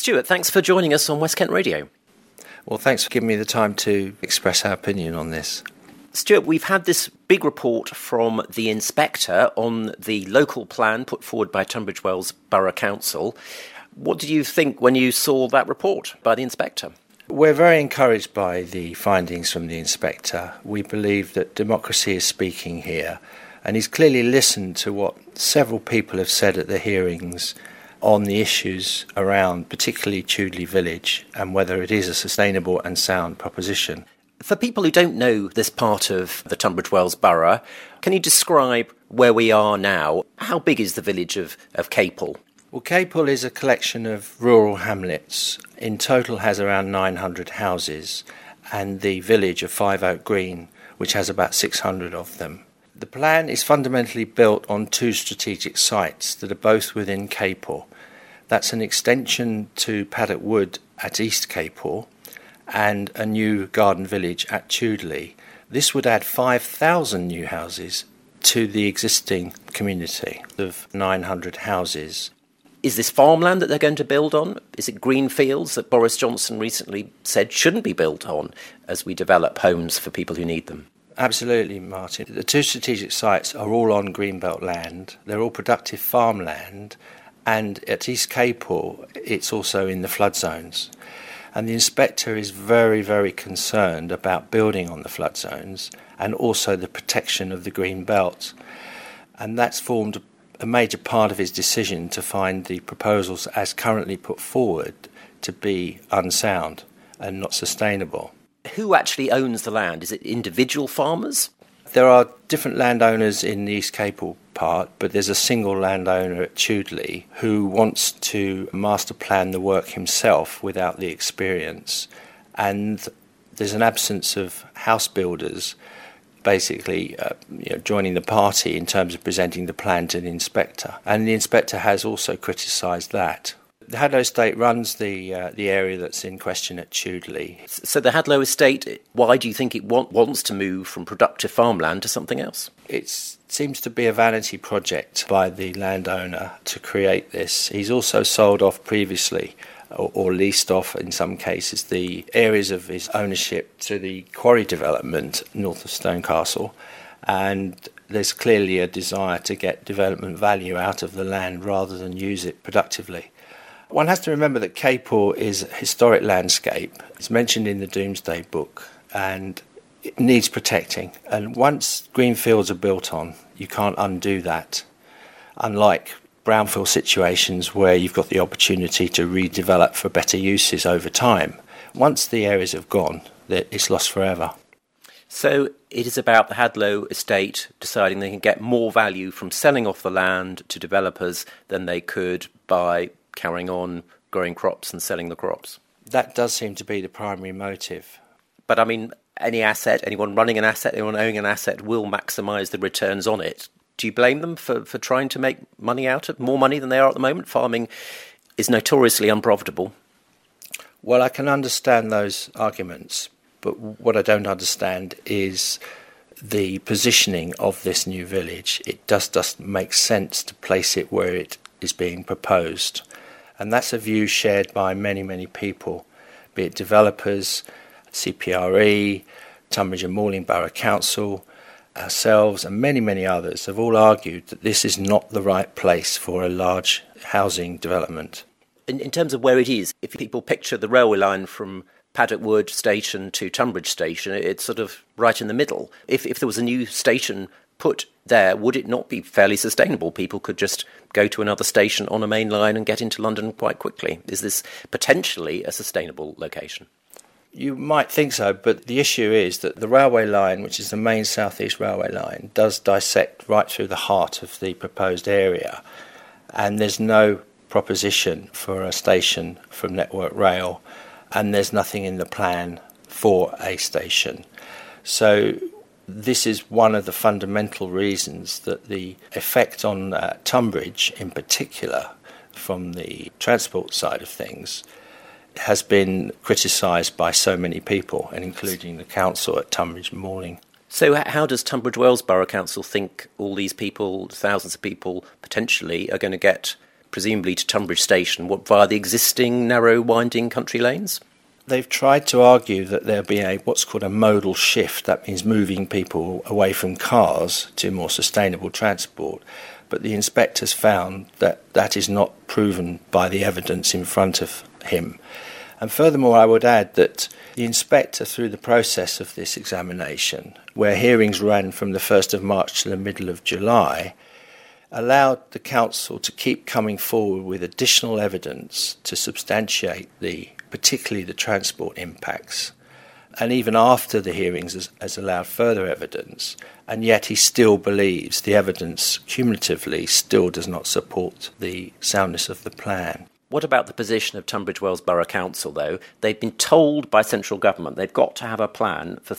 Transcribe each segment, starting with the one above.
Stuart, thanks for joining us on West Kent Radio. Well, thanks for giving me the time to express our opinion on this. Stuart, we've had this big report from the inspector on the local plan put forward by Tunbridge Wells Borough Council. What did you think when you saw that report by the inspector? We're very encouraged by the findings from the inspector. We believe that democracy is speaking here, and he's clearly listened to what several people have said at the hearings on the issues around particularly Chudley Village and whether it is a sustainable and sound proposition. For people who don't know this part of the Tunbridge Wells Borough, can you describe where we are now? How big is the village of Capel? Well, Capel is a collection of rural hamlets. In total has around 900 houses, and the village of Five Oak Green, which has about 600 of them. The plan is fundamentally built on two strategic sites that are both within Capel. That's an extension to Paddock Wood at East Capel and a new garden village at Chudley. This would add 5,000 new houses to the existing community of 900 houses. Is this farmland that they're going to build on? Is it green fields that Boris Johnson recently said shouldn't be built on as we develop homes for people who need them? Absolutely, Martin. The two strategic sites are all on Greenbelt land. They're all productive farmland. And at East Capel, it's also in the flood zones. And the inspector is very, very concerned about building on the flood zones and also the protection of the green belt. And that's formed a major part of his decision to find the proposals as currently put forward to be unsound and not sustainable. Who actually owns the land? Is it individual farmers? There are different landowners in the East Capel part, but there's a single landowner at Chudley who wants to master plan the work himself without the experience. And there's an absence of house builders basically joining the party in terms of presenting the plan to the inspector. And the inspector has also criticised that. The Hadlow Estate runs the area that's in question at Chudley. So the Hadlow Estate, why do you think it wants to move from productive farmland to something else? It seems to be a vanity project by the landowner to create this. He's also sold off previously, or leased off in some cases, the areas of his ownership to the quarry development north of Stonecastle. And there's clearly a desire to get development value out of the land rather than use it productively. One has to remember that Capel is a historic landscape. It's mentioned in the Domesday Book and it needs protecting. And once green fields are built on, you can't undo that. Unlike brownfield situations where you've got the opportunity to redevelop for better uses over time. Once the areas have gone, it's lost forever. So it is about the Hadlow Estate deciding they can get more value from selling off the land to developers than they could by carrying on growing crops and selling the crops. That does seem to be the primary motive. But I mean, any asset, anyone running an asset, anyone owning an asset will maximise the returns on it. Do you blame them for trying to make money out of more money than they are at the moment? Farming is notoriously unprofitable. Well, I can understand those arguments, but what I don't understand is the positioning of this new village. It just doesn't make sense to place it where it is being proposed. And that's a view shared by many, many people, be it developers, CPRE, Tunbridge and Malling Borough Council, ourselves and many, many others have all argued that this is not the right place for a large housing development. In terms of where it is, if people picture the railway line from Paddock Wood Station to Tunbridge Station, it's sort of right in the middle. If there was a new station put there, would it not be fairly sustainable? People could just go to another station on a main line and get into London quite quickly. Is this potentially a sustainable location? You might think so, but the issue is that the railway line, which is the main South East railway line, does dissect right through the heart of the proposed area, and there's no proposition for a station from Network Rail, and there's nothing in the plan for a station. So this is one of the fundamental reasons that the effect on Tunbridge in particular from the transport side of things has been criticised by so many people, and including the council at Tunbridge and Malling. So how does Tunbridge Wells Borough Council think all these people, thousands of people potentially, are going to get presumably to Tunbridge Station, via the existing narrow winding country lanes? They've tried to argue that there'll be what's called a modal shift. That means moving people away from cars to more sustainable transport. But the inspectors found that that is not proven by the evidence in front of him. And furthermore, I would add that the inspector, through the process of this examination, where hearings ran from the 1st of March to the middle of July, allowed the council to keep coming forward with additional evidence to substantiate particularly the transport impacts. And even after the hearings has allowed further evidence, and yet he still believes the evidence cumulatively still does not support the soundness of the plan. What about the position of Tunbridge Wells Borough Council, though? They've been told by central government they've got to have a plan for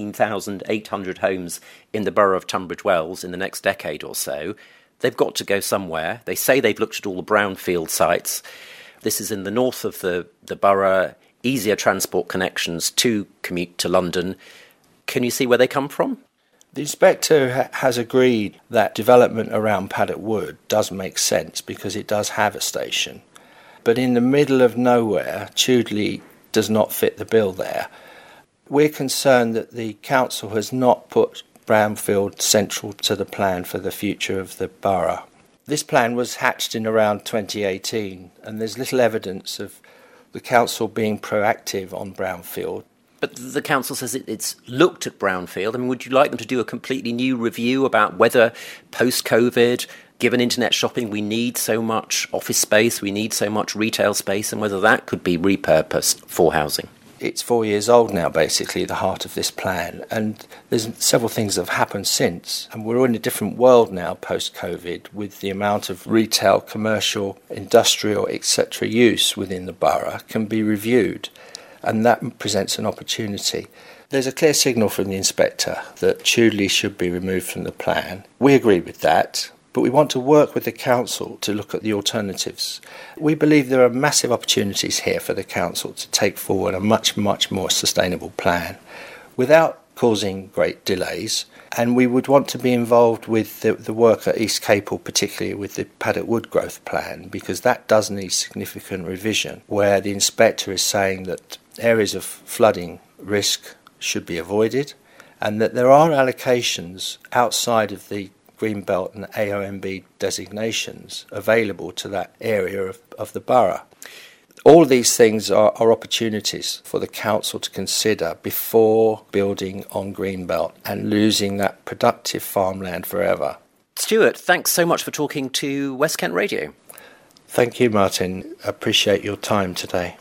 13,800 homes in the borough of Tunbridge Wells in the next decade or so. They've got to go somewhere. They say they've looked at all the brownfield sites. This is in the north of the borough, easier transport connections to commute to London. Can you see where they come from? The inspector has agreed that development around Paddock Wood does make sense because it does have a station. But in the middle of nowhere, Chudley does not fit the bill there. We're concerned that the council has not put brownfield central to the plan for the future of the borough. This plan was hatched in around 2018, and there's little evidence of the council being proactive on brownfield. But the council says it's looked at brownfield. I mean, would you like them to do a completely new review about whether post-COVID, given internet shopping, we need so much office space, we need so much retail space, and whether that could be repurposed for housing? It's 4 years old now, basically, the heart of this plan, and there's several things that have happened since, and we're in a different world now post-COVID with the amount of retail, commercial, industrial, etc. use within the borough can be reviewed, and that presents an opportunity. There's a clear signal from the inspector that Chudley should be removed from the plan. We agree with that. But we want to work with the council to look at the alternatives. We believe there are massive opportunities here for the council to take forward a much, much more sustainable plan without causing great delays. And we would want to be involved with the work at East Capel, particularly with the Paddock Wood growth plan, because that does need significant revision, where the inspector is saying that areas of flooding risk should be avoided and that there are allocations outside of the Greenbelt and AONB designations available to that area of the borough. All of these things are opportunities for the council to consider before building on Greenbelt and losing that productive farmland forever. Stuart, thanks so much for talking to West Kent Radio. Thank you, Martin. Appreciate your time today.